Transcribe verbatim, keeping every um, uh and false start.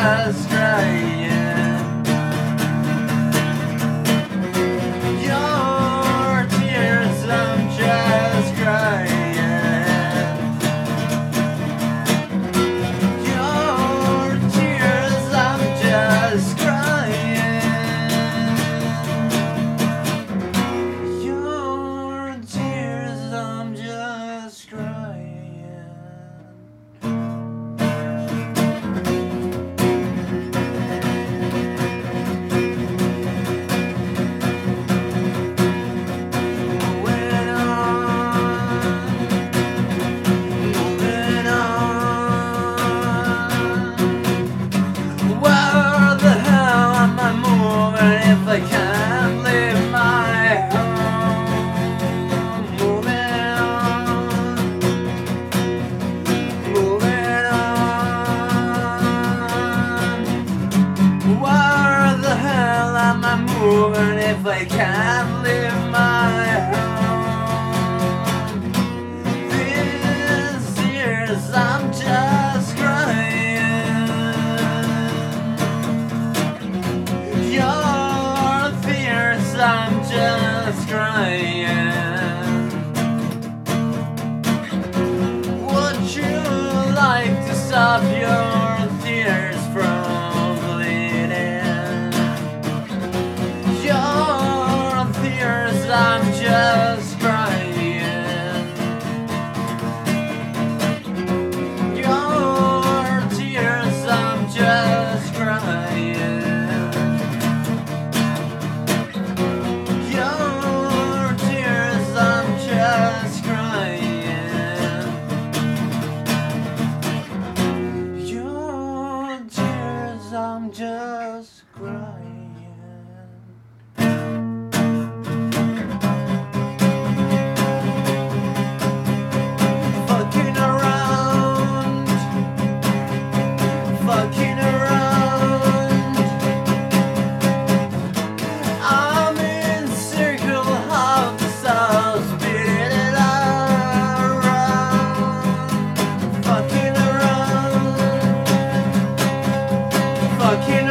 just crying. Your tears, I'm just crying. Your tears, I'm just crying. Your tears, I'm just crying. I can't leave my home. Moving on, moving on. Where the hell am I moving if I can't leave my home? These years I'm just crying. You're I'm just crying. Would you like to stop your tears from bleeding? Your tears, I'm just crying. Your tears, I'm just crying. I'm just crying. Fucking around, fucking around. I'm in circle of the stars, spinning it around. Fucking around. Fucking